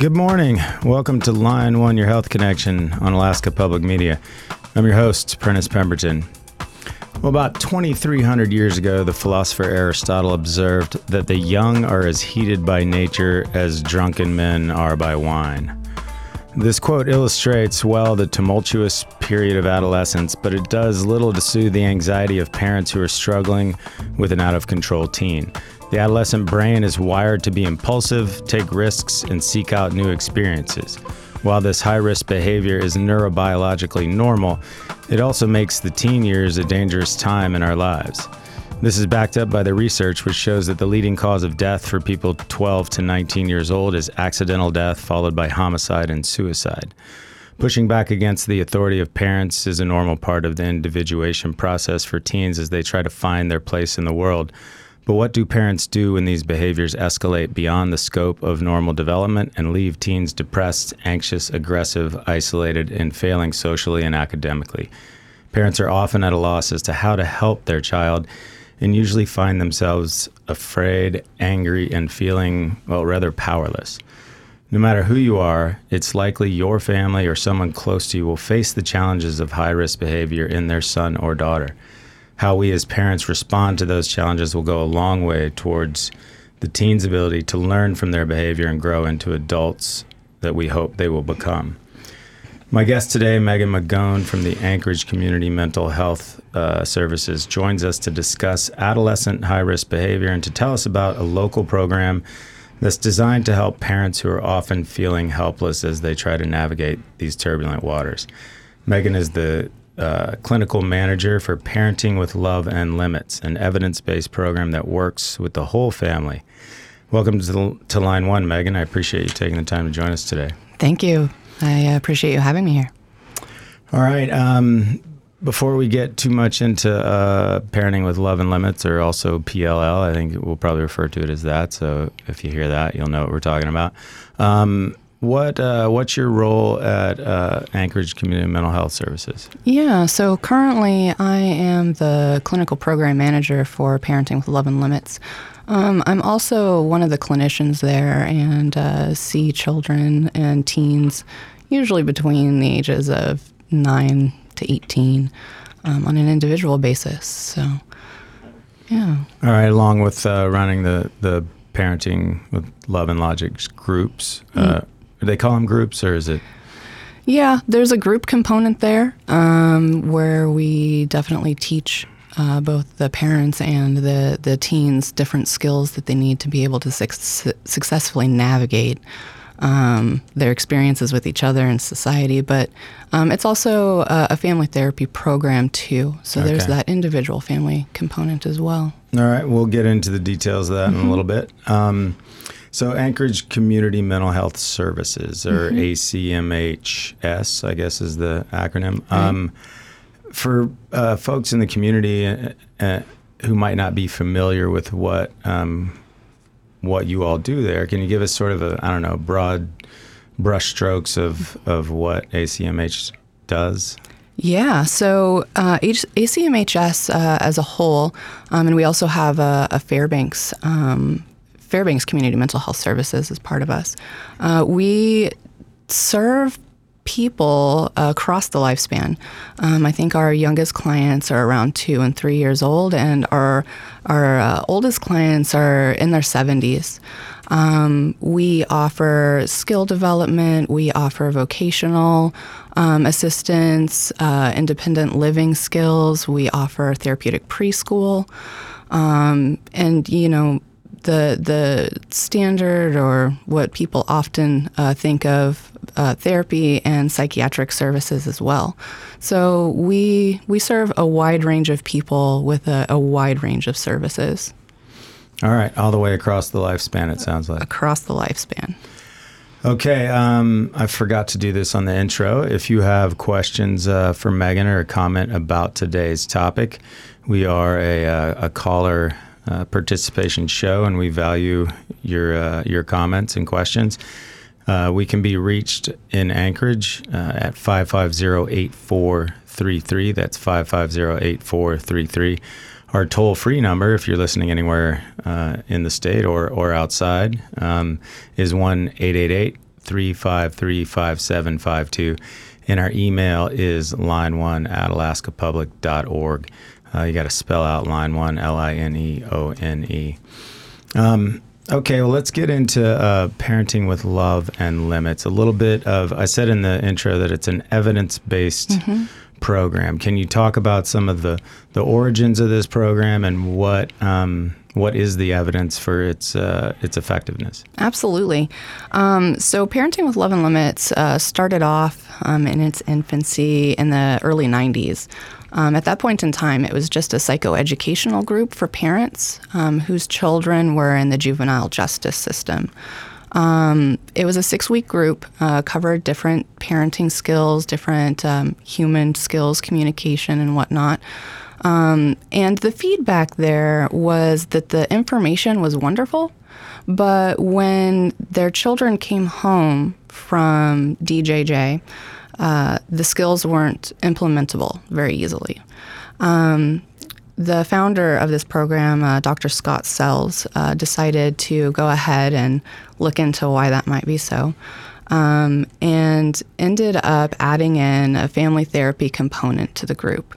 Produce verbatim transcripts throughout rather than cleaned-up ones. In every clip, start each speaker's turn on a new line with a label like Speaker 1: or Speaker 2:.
Speaker 1: Good morning. Welcome to Line One, your health connection on Alaska Public Media. I'm your host, Prentice Pemberton. Well, about twenty-three hundred years ago, the philosopher Aristotle observed that the young are as heated by nature as drunken men are by wine. This quote illustrates well the tumultuous period of adolescence, but it does little to soothe the anxiety of parents who are struggling with an out-of-control teen. The adolescent brain is wired to be impulsive, take risks, and seek out new experiences. While this high-risk behavior is neurobiologically normal, it also makes the teen years a dangerous time in our lives. This is backed up by the research, which shows that the leading cause of death for people twelve to nineteen years old is accidental death, followed by homicide and suicide. Pushing back against the authority of parents is a normal part of the individuation process for teens as they try to find their place in the world. But what do parents do when these behaviors escalate beyond the scope of normal development and leave teens depressed, anxious, aggressive, isolated, and failing socially and academically? Parents are often at a loss as to how to help their child and usually find themselves afraid, angry, and feeling, well, rather powerless. No matter who you are, it's likely your family or someone close to you will face the challenges of high-risk behavior in their son or daughter. How we as parents respond to those challenges will go a long way towards the teen's ability to learn from their behavior and grow into adults that we hope they will become. My guest today, Megan Magone from the Anchorage Community Mental Health uh, Services, joins us to discuss adolescent high-risk behavior and to tell us about a local program that's designed to help parents who are often feeling helpless as they try to navigate these turbulent waters. Megan is the Uh, clinical manager for Parenting with Love and Limits, an evidence-based program that works with the whole family. Welcome to, to Line One, Megan. I appreciate you taking the time to join us today.
Speaker 2: Thank you. I appreciate you having me here.
Speaker 1: All right. Um, before we get too much into uh, Parenting with Love and Limits, or also P L L, I think we'll probably refer to it as that. So if you hear that, you'll know what we're talking about. Um, What uh, what's your role at uh, Anchorage Community Mental Health Services?
Speaker 2: Yeah, so currently I am the clinical program manager for Parenting with Love and Limits. Um, I'm also one of the clinicians there and uh, see children and teens, usually between the ages of nine to eighteen, um, on an individual basis. So, yeah.
Speaker 1: All right, along with uh, running the, the Parenting with Love and Logic groups. Uh, mm. Do they call them groups, or is it?
Speaker 2: Yeah, there's a group component there um, where we definitely teach uh, both the parents and the, the teens different skills that they need to be able to su- successfully navigate um, their experiences with each other and society. But um, it's also a, a family therapy program, too. So okay. There's that individual family component as well.
Speaker 1: All right, we'll get into the details of that mm-hmm. in a little bit. Um, So Anchorage Community Mental Health Services, or mm-hmm. A C M H S, I guess is the acronym. Right. Um, for uh, folks in the community uh, uh, who might not be familiar with what um, what you all do there, can you give us sort of a, I don't know, broad brushstrokes of, of what A C M H does?
Speaker 2: Yeah, so uh, A C M H S uh, as a whole, um, and we also have a, a Fairbanks um Fairbanks Community Mental Health Services is part of us. Uh, we serve people uh, across the lifespan. Um, I think our youngest clients are around two and three years old, and our our uh, oldest clients are in their seventies. Um, we offer skill development. We offer vocational um, assistance, uh, independent living skills. We offer therapeutic preschool, um, and you know. The the standard, or what people often uh, think of, uh, therapy and psychiatric services as well. So we we serve a wide range of people with a, a wide range of services.
Speaker 1: All right, all the way across the lifespan, it sounds like.
Speaker 2: Across the lifespan.
Speaker 1: Okay, um, I forgot to do this on the intro. If you have questions uh, for Megan or a comment about today's topic, we are a, a, a caller Uh, participation show, and we value your uh, your comments and questions. Uh, we can be reached in Anchorage uh, at five five zero, eight four three three. That's five five zero, eight four three three. Our toll-free number, if you're listening anywhere uh, in the state or, or outside, um, is one eight eight eight, three five three, five seven five two. And our email is line one at alaska public dot org. Uh, you got to spell out line one, L I N E O N E. Um, okay, well, let's get into uh, parenting with love and limits. A little bit of, I said in the intro that it's an evidence-based mm-hmm. program. Can you talk about some of the, the origins of this program and what um, what is the evidence for its uh, its effectiveness?
Speaker 2: Absolutely. Um, so Parenting with Love and Limits uh, started off um, in its infancy in the early nineties. Um, at that point in time, it was just a psychoeducational group for parents um, whose children were in the juvenile justice system. Um, it was a six-week group, uh, covered different parenting skills, different um, human skills, communication, and whatnot. Um, and the feedback there was that the information was wonderful, but when their children came home from D J J, uh, the skills weren't implementable very easily. Um, the founder of this program, uh, Doctor Scott Sells, uh, decided to go ahead and look into why that might be so. Um, and ended up adding in a family therapy component to the group.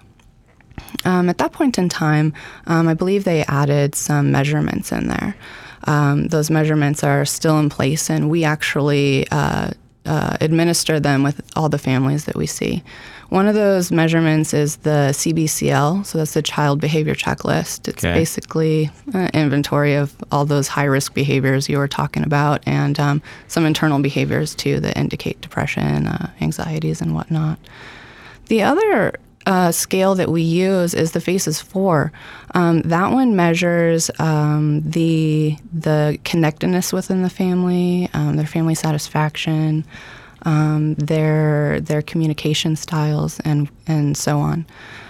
Speaker 2: Um, at that point in time, um, I believe they added some measurements in there. Um, those measurements are still in place, and we actually uh, uh, administer them with all the families that we see. One of those measurements is the C B C L, so that's the Child Behavior Checklist. It's okay. basically an inventory of all those high-risk behaviors you were talking about, and um, some internal behaviors, too, that indicate depression, uh, anxieties, and whatnot. The other Uh, scale that we use is the FACES four. Um, that one measures um, the the connectedness within the family, um, their family satisfaction, um, their their communication styles, and and so on.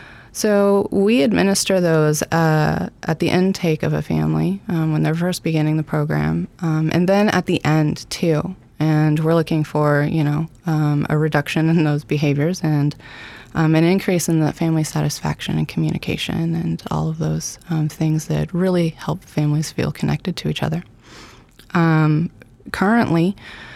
Speaker 2: So we administer those uh, at the intake of a family um, when they're first beginning the program, um, and then at the end too. And we're looking for you know um, a reduction in those behaviors and Um, an increase in the family satisfaction and communication and all of those um, things that really help families feel connected to each other. Um, currently,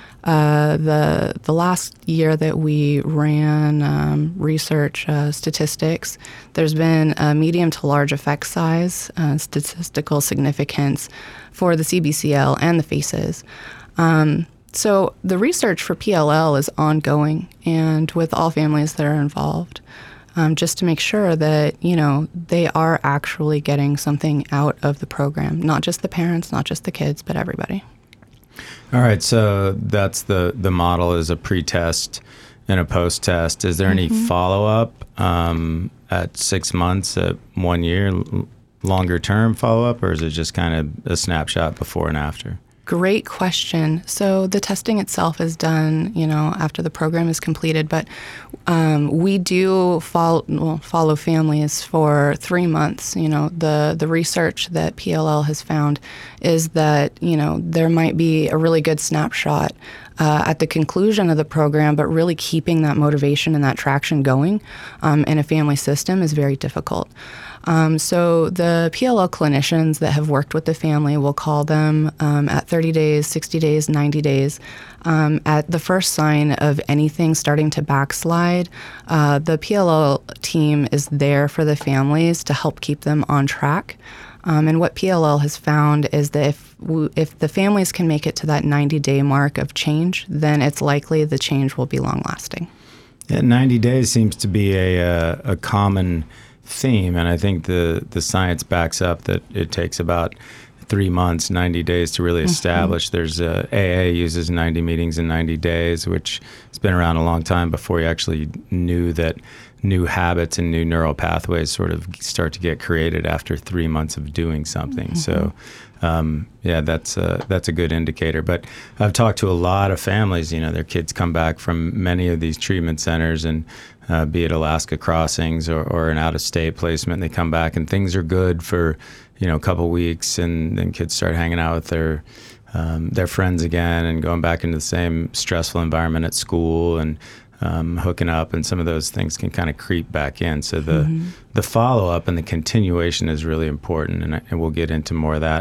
Speaker 2: uh, the the last year that we ran um, research uh, statistics, there's been a medium to large effect size, uh, statistical significance for the C B C L and the FACES. Um, So the research for P L L is ongoing, and with all families that are involved, um, just to make sure that, you know, they are actually getting something out of the program, not just the parents, not just the kids, but everybody.
Speaker 1: All right, so that's the, the model is a pre-test and a post-test. Is there any mm-hmm. follow-up um, at six months, at one year, longer-term follow-up, or is it just kind of a snapshot before and after?
Speaker 2: Great question. So the testing itself is done, you know, after the program is completed, but um, we do follow, well, follow families for three months. You know, the, the research that P L L has found is that, you know, there might be a really good snapshot uh, at the conclusion of the program, but really keeping that motivation and that traction going um, in a family system is very difficult. Um, so the P L L clinicians that have worked with the family will call them um, at thirty days, sixty days, ninety days. Um, at the first sign of anything starting to backslide, uh, the P L L team is there for the families to help keep them on track. Um, and what P L L has found is that if w- if the families can make it to that ninety-day mark of change, then it's likely the change will be long-lasting.
Speaker 1: Yeah, ninety days seems to be a, a, a common theme, and I think the, the science backs up that it takes about three months, ninety days to really establish. Mm-hmm. There's a, A A uses ninety meetings in ninety days, which has been around a long time before you actually knew that new habits and new neural pathways sort of start to get created after three months of doing something. Mm-hmm. So, um, yeah, that's a, that's a good indicator. But I've talked to a lot of families, you know, their kids come back from many of these treatment centers, and uh, be it Alaska Crossings or, or an out-of-state placement, they come back and things are good for, you know, a couple weeks, and then kids start hanging out with their um, their friends again and going back into the same stressful environment at school and um, hooking up, and some of those things can kind of creep back in. So the mm-hmm. the follow-up and the continuation is really important, and, and we'll get into more of that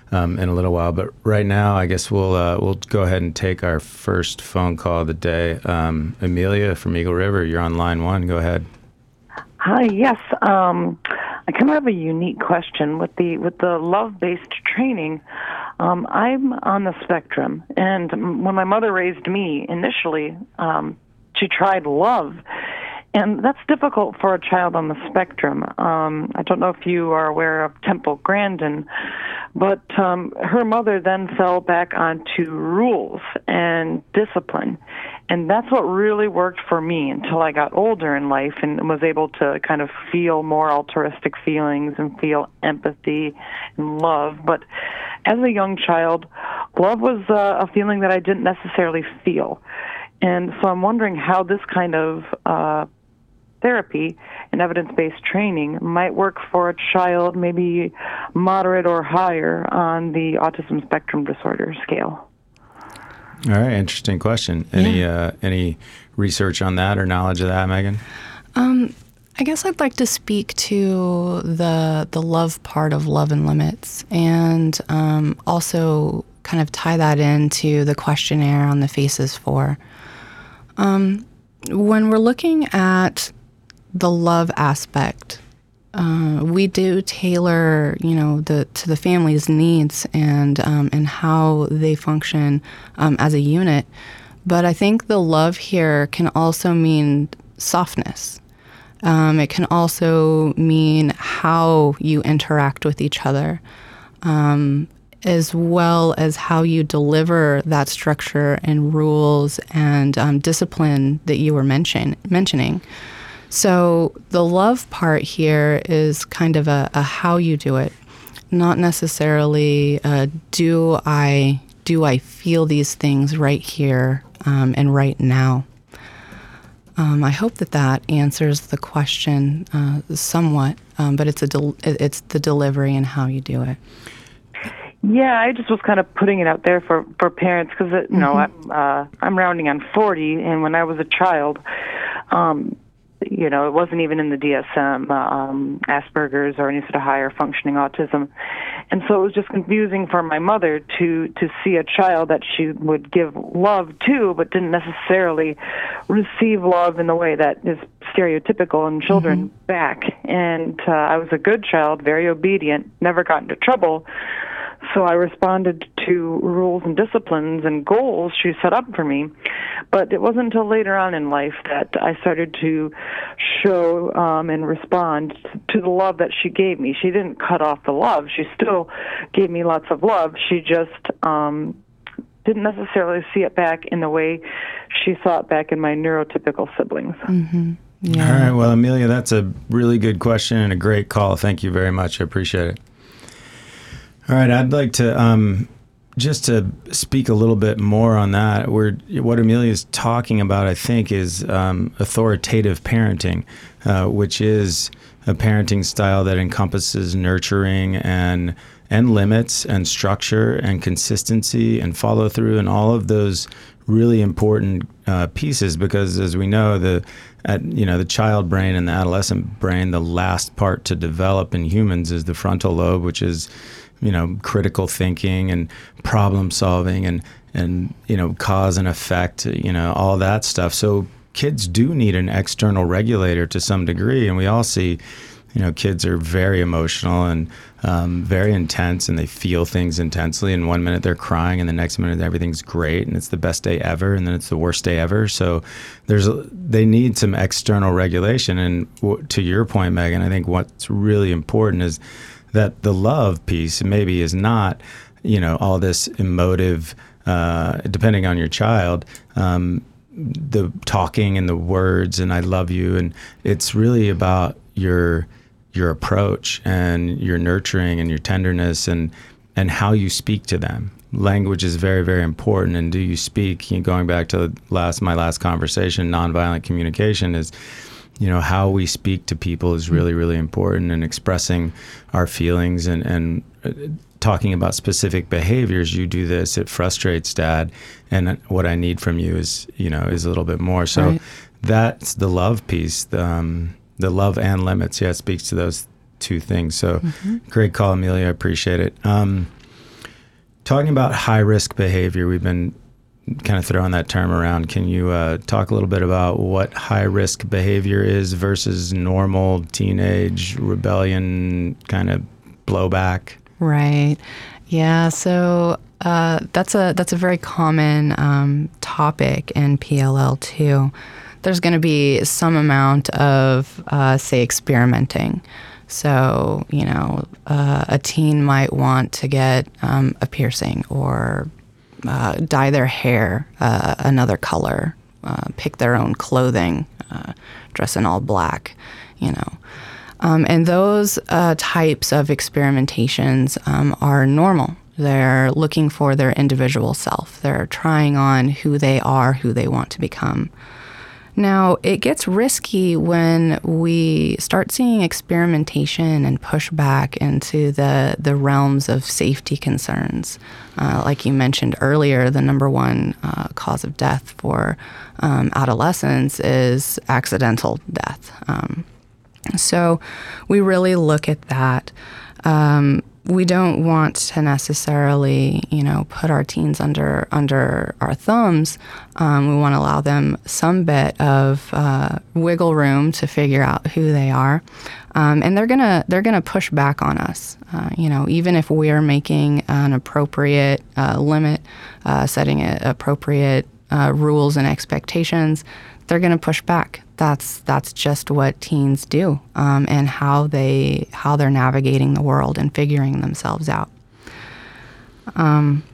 Speaker 1: um, in a little while. But right now, I guess we'll uh, we'll go ahead and take our first phone call of the day. Um, Amelia from Eagle River, you're on line one. Go ahead.
Speaker 3: Hi. Yes. Um, I kind of have a unique question with the with the love-based training. Um, I'm on the spectrum, and when my mother raised me initially, um, she tried love, and that's difficult for a child on the spectrum. Um, I don't know if you are aware of Temple Grandin, but um, her mother then fell back onto rules and discipline. And that's what really worked for me until I got older in life and was able to kind of feel more altruistic feelings and feel empathy and love. But as a young child, love was uh, a feeling that I didn't necessarily feel. And so I'm wondering how this kind of uh, therapy and evidence-based training might work for a child maybe moderate or higher on the autism spectrum disorder scale.
Speaker 1: All right, interesting question. Any
Speaker 2: Yeah.
Speaker 1: uh, any research on that or knowledge of that, Megan?
Speaker 2: Um, I guess I'd like to speak to the the love part of Love and Limits, and um, also kind of tie that into the questionnaire on the FACES four. Um, when we're looking at the love aspect, uh, we do tailor, you know, the to the family's needs and um, and how they function um, as a unit. But I think the love here can also mean softness. Um, it can also mean how you interact with each other, um, as well as how you deliver that structure and rules and um, discipline that you were mention, mentioning. So the love part here is kind of a, a how you do it, not necessarily uh, do I do I feel these things right here um, and right now. Um, I hope that that answers the question uh, somewhat, um, but it's a del- it's the delivery and how you do it.
Speaker 3: Yeah, I just was kind of putting it out there for, for parents because, you know, mm-hmm. I'm, uh, I'm rounding on forty, and when I was a child, um, you know, it wasn't even in the D S M, um, Asperger's or any sort of higher functioning autism. And so it was just confusing for my mother to, to see a child that she would give love to, but didn't necessarily receive love in the way that is stereotypical in children mm-hmm. back. And uh, I was a good child, very obedient, never got into trouble. So I responded to rules and disciplines and goals she set up for me. But it wasn't until later on in life that I started to show um, and respond to the love that she gave me. She didn't cut off the love. She still gave me lots of love. She just um, didn't necessarily see it back in the way she saw it back in my neurotypical siblings.
Speaker 2: Mm-hmm. Yeah.
Speaker 1: All right. Well, Amelia, that's a really good question and a great call. Thank you very much. I appreciate it. All right, I'd like to um, just to speak a little bit more on that. We're, what Amelia's talking about, I think, is um, authoritative parenting, uh, which is a parenting style that encompasses nurturing and and limits and structure and consistency and follow through and all of those really important uh, pieces. Because as we know, the at, you know the child brain and the adolescent brain, the last part to develop in humans is the frontal lobe, which is you know, critical thinking and problem solving and, and, you know, cause and effect, you know, all that stuff. So kids do need an external regulator to some degree. And we all see, you know, kids are very emotional and um, very intense, and they feel things intensely. And one minute they're crying and the next minute everything's great and it's the best day ever. And then it's the worst day ever. So there's a, they need some external regulation. And w- to your point, Megan, I think what's really important is that the love piece maybe is not, you know, all this emotive, uh, depending on your child, um, the talking and the words and I love you. And it's really about your your approach and your nurturing and your tenderness and, and how you speak to them. Language is very, very important. And do you speak, you know, going back to last my last conversation, nonviolent communication is, you know, how we speak to people is really, really important, and expressing our feelings and, and talking about specific behaviors. You do this, it frustrates Dad, and what I need from you is, you know, is a little bit more. So right. That's the love piece, the, um, the love and limits. Yeah, it speaks to those two things. So mm-hmm. Great call, Amelia. I appreciate it. Um, talking about high-risk behavior, we've been kind of throwing that term around. Can you uh, talk a little bit about what high-risk behavior is versus normal teenage rebellion kind of blowback?
Speaker 2: Right. Yeah. So uh, that's a that's a very common um, topic in P L L too. There's going to be some amount of, uh, say, experimenting. So, you know, uh, a teen might want to get um, a piercing or uh, dye their hair uh, another color, uh, pick their own clothing, uh, dress in all black, you know. Um, and those uh, types of experimentations um, are normal. They're looking for their individual self. They're trying on who they are, who they want to become. Now, it gets risky when we start seeing experimentation and pushback into the, the realms of safety concerns. Uh, like you mentioned earlier, the number one uh, cause of death for um, adolescents is accidental death. Um, so we really look at that. Um, we don't want to necessarily, you know, put our teens under under our thumbs. Um, we want to allow them some bit of uh, wiggle room to figure out who they are, um, and they're gonna they're gonna push back on us. Uh, you know, even if we are making an appropriate uh, limit, uh, setting a, appropriate uh, rules and expectations, they're gonna push back. That's that's just what teens do, um, and how they how they're navigating the world and figuring themselves out. Um,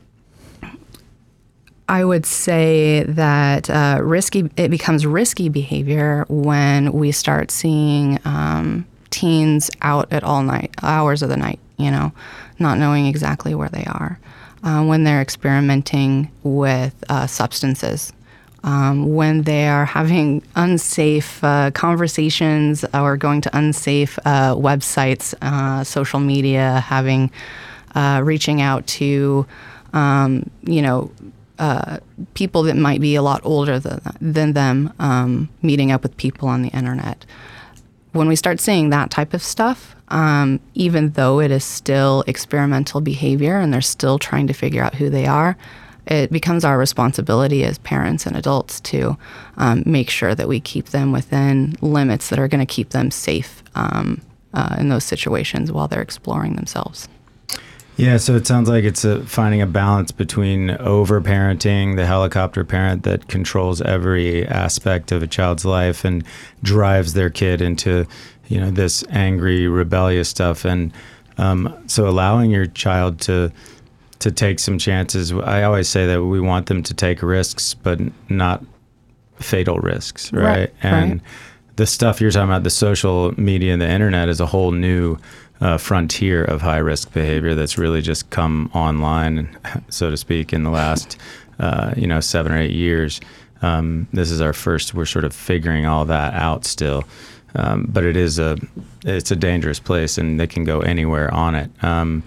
Speaker 2: I would say that uh, risky it becomes risky behavior when we start seeing um, teens out at all night hours of the night. You know, not knowing exactly where they are, uh, when they're experimenting with uh, substances. Um, when they are having unsafe uh, conversations or going to unsafe uh, websites, uh, social media, having uh, reaching out to, um, you know, uh, people that might be a lot older than, than them, um, meeting up with people on the internet. When we start seeing that type of stuff, um, even though it is still experimental behavior and they're still trying to figure out who they are, it becomes our responsibility as parents and adults to um, make sure that we keep them within limits that are going to keep them safe um, uh, in those situations while they're exploring themselves.
Speaker 1: Yeah, so it sounds like it's a, finding a balance between over-parenting, the helicopter parent that controls every aspect of a child's life and drives their kid into, you know, this angry, rebellious stuff, and um, so allowing your child to to take some chances. I always say that we want them to take risks, but not fatal risks, right?
Speaker 2: Right,
Speaker 1: and
Speaker 2: right.
Speaker 1: The stuff you're talking about, the social media and the internet, is a whole new uh, frontier of high-risk behavior that's really just come online, so to speak, in the last, uh, you know, seven or eight years. Um, this is our first, we're sort of figuring all that out still. Um, but it is a, it's a dangerous place, and they can go anywhere on it. Um,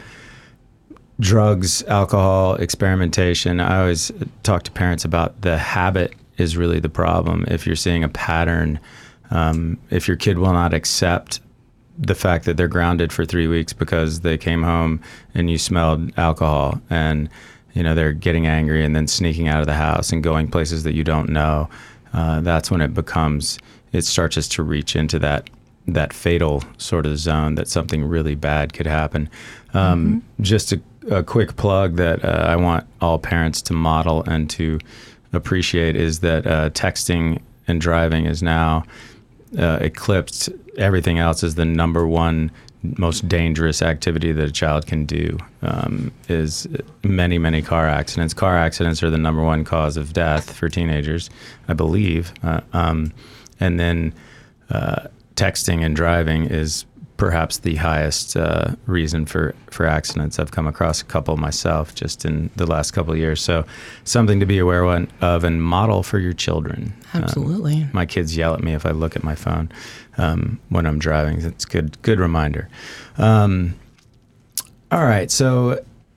Speaker 1: Drugs, alcohol, experimentation. I always talk to parents about the habit is really the problem. If you're seeing a pattern, um, if your kid will not accept the fact that they're grounded for three weeks because they came home and you smelled alcohol, and you know they're getting angry and then sneaking out of the house and going places that you don't know, uh, that's when it becomes, it starts to reach into that that fatal sort of zone that something really bad could happen. Um, mm-hmm. Just a A quick plug that uh, I want all parents to model and to appreciate is that uh, texting and driving is now uh, eclipsed everything else as the number one most dangerous activity that a child can do. Um, is many, many car accidents. Car accidents are the number one cause of death for teenagers, I believe. Uh, um, and then uh, texting and driving is perhaps the highest uh, reason for, for accidents. I've come across a couple myself just in the last couple of years. So something to be aware of and model for your children.
Speaker 2: Absolutely.
Speaker 1: Um, my kids yell at me if I look at my phone um, when I'm driving. It's a good, good reminder. Um, all right. So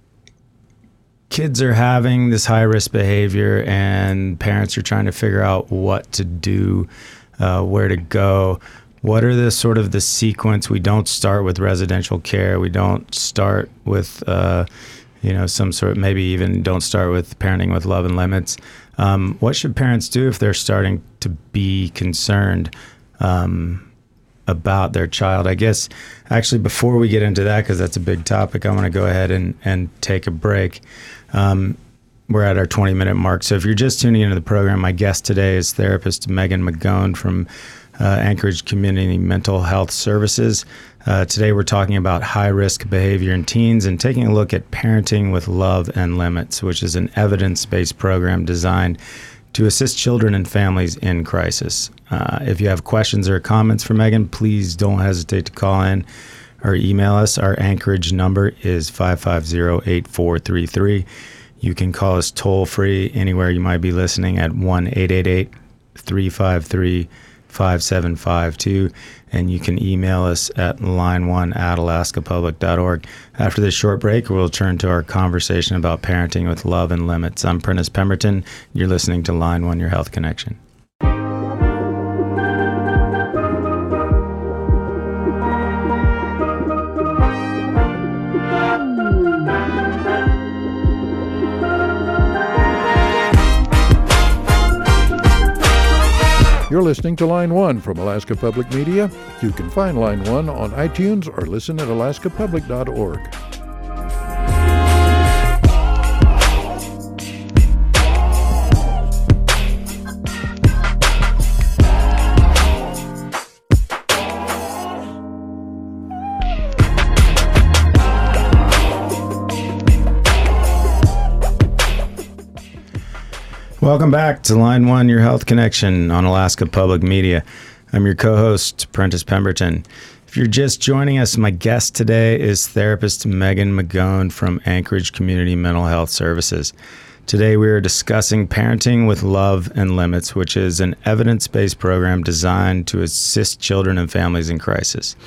Speaker 1: kids are having this high-risk behavior, and parents are trying to figure out what to do, uh, where to go. What are the sort of the sequence? We don't start with residential care. We don't start with, uh, you know, some sort, maybe even don't start with Parenting with Love and Limits. Um, what should parents do if they're starting to be concerned um, about their child? I guess, actually, before we get into that, because that's a big topic, I want to go ahead and, and take a break. Um, we're at our twenty-minute mark. So if you're just tuning into the program, my guest today is therapist Megan McGone from uh, Anchorage Community Mental Health Services. Uh, today we're talking about high-risk behavior in teens and taking a look at Parenting with Love and Limits, which is an evidence-based program designed to assist children and families in crisis. Uh, if you have questions or comments for Megan, please don't hesitate to call in or email us. Our Anchorage number is five five zero, eight four three three. You can call us toll-free anywhere you might be listening at one eight eight eight, three five three, five seven five two, and you can email us at line one at alaska public dot org. After this short break, we'll turn to our conversation about parenting with love and limits. I'm Prentice Pemberton. You're listening to Line one, Your Health Connection.
Speaker 4: You're listening to Line one from Alaska Public Media. You can find Line one on iTunes or listen at alaska public dot org.
Speaker 1: Welcome back to Line one, Your Health Connection on Alaska Public Media. I'm your co-host, Prentice Pemberton. If you're just joining us, my guest today is therapist Megan McGone from Anchorage Community Mental Health Services. Today we are discussing Parenting with Love and Limits, which is an evidence-based program designed to assist children and families in crisis.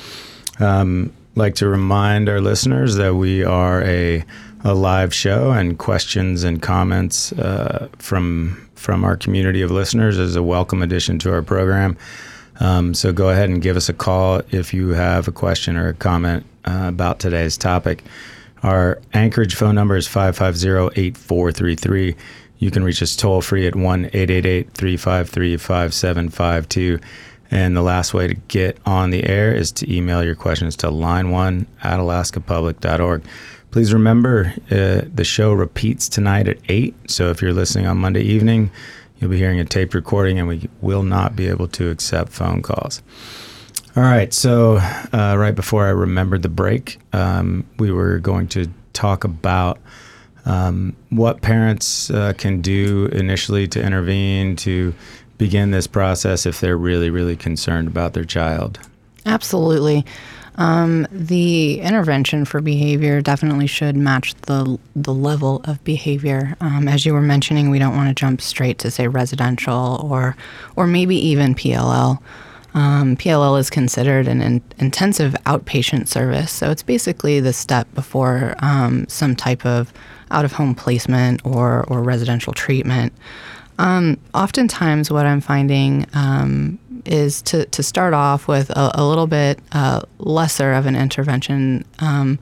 Speaker 1: Um, I'd like to remind our listeners that we are a a live show, and questions and comments uh, from from our community of listeners is a welcome addition to our program. Um, so go ahead and give us a call if you have a question or a comment uh, about today's topic. Our Anchorage phone number is five five zero, eight four three three. You can reach us toll free at one eight eight eight, three five three, five seven five two. And the last way to get on the air is to email your questions to line one at alaska public dot org. Please remember, uh, the show repeats tonight at eight, so if you're listening on Monday evening, you'll be hearing a taped recording, and we will not be able to accept phone calls. All right, so uh, right before I remembered the break, um, we were going to talk about um, what parents uh, can do initially to intervene, to begin this process if they're really, really concerned about their child.
Speaker 2: Absolutely. Um, the intervention for behavior definitely should match the the level of behavior. Um, as you were mentioning, we don't want to jump straight to, say, residential or or maybe even P L L. Um, P L L is considered an in, intensive outpatient service, so it's basically the step before um, some type of out-of-home placement or, or residential treatment. Um, oftentimes what I'm finding um, is to, to start off with a, a little bit uh, lesser of an intervention. Um,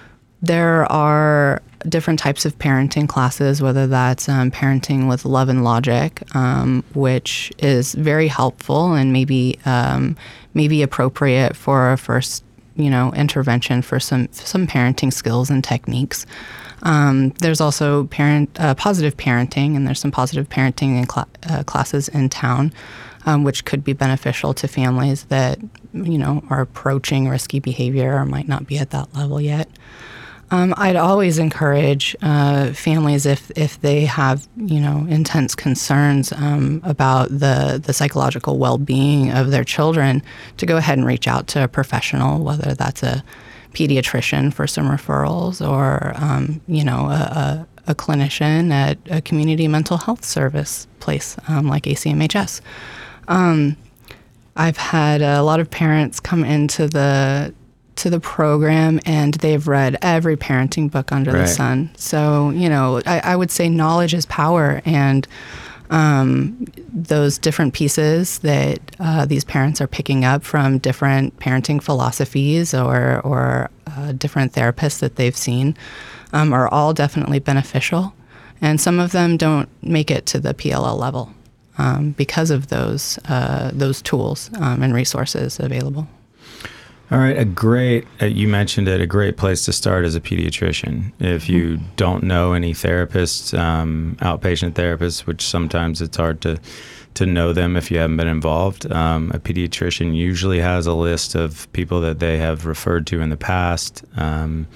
Speaker 2: there are different types of parenting classes, whether that's um, parenting with love and logic, um, which is very helpful and maybe um, maybe appropriate for a first, you know, intervention for some some parenting skills and techniques. Um, there's also parent uh, positive parenting, and there's some positive parenting in cl- uh, classes in town, um, which could be beneficial to families that, you know, are approaching risky behavior or might not be at that level yet. Um, I'd always encourage uh, families, if if they have, you know, intense concerns um, about the the psychological well-being of their children, to go ahead and reach out to a professional, whether that's a pediatrician for some referrals or, um, you know, a, a, a clinician at a community mental health service place um, like A C M H S. Um, I've had a lot of parents come into the to the program, and they've read every parenting book under
Speaker 1: right.
Speaker 2: the sun. So, you know, I, I would say knowledge is power, and um, those different pieces that uh, these parents are picking up from different parenting philosophies or, or uh, different therapists that they've seen um, are all definitely beneficial. And some of them don't make it to the P L L level um, because of those uh, those tools um, and resources available.
Speaker 1: All right, a great, uh, you mentioned it, a great place to start as a pediatrician. If you don't know any therapists, um, outpatient therapists, which sometimes it's hard to, to know them if you haven't been involved, um, a pediatrician usually has a list of people that they have referred to in the past, um,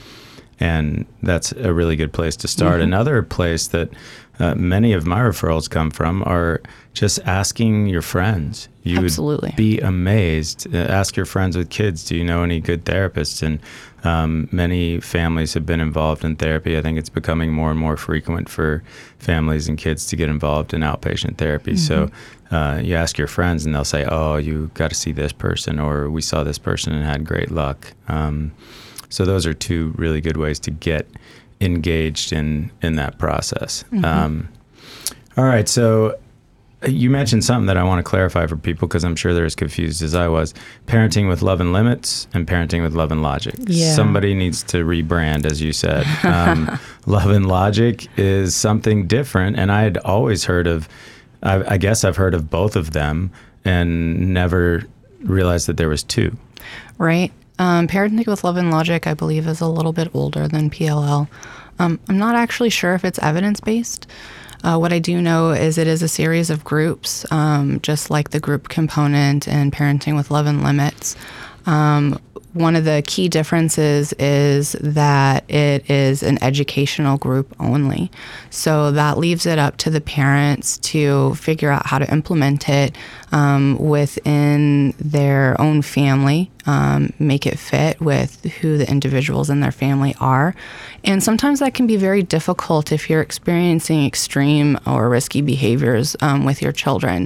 Speaker 1: and that's a really good place to start. Mm-hmm. Another place that uh, many of my referrals come from are just asking your friends. You
Speaker 2: Absolutely.
Speaker 1: Would be amazed. Uh, ask your friends with kids, do you know any good therapists? And um, many families have been involved in therapy. I think it's becoming more and more frequent for families and kids to get involved in outpatient therapy. Mm-hmm. So uh, you ask your friends and they'll say, oh, you got to see this person, or we saw this person and had great luck. Um, so those are two really good ways to get engaged in, in that process. Mm-hmm. Um, all right, so you mentioned something that I want to clarify for people because I'm sure they're as confused as I was. Parenting with Love and Limits and Parenting with Love and Logic.
Speaker 2: Yeah.
Speaker 1: Somebody needs to rebrand, as you said. Um, Love and Logic is something different, and I had always heard of, I, I guess I've heard of both of them and never realized that there was two.
Speaker 2: Right. Um, Parenting with Love and Logic, I believe, is a little bit older than P L L. Um, I'm not actually sure if it's evidence-based. Uh, what I do know is it is a series of groups, um, just like the group component in Parenting with Love and Limits. Um, one of the key differences is that it is an educational group only. So that leaves it up to the parents to figure out how to implement it um, within their own family, um, make it fit with who the individuals in their family are. And sometimes that can be very difficult if you're experiencing extreme or risky behaviors um, with your children.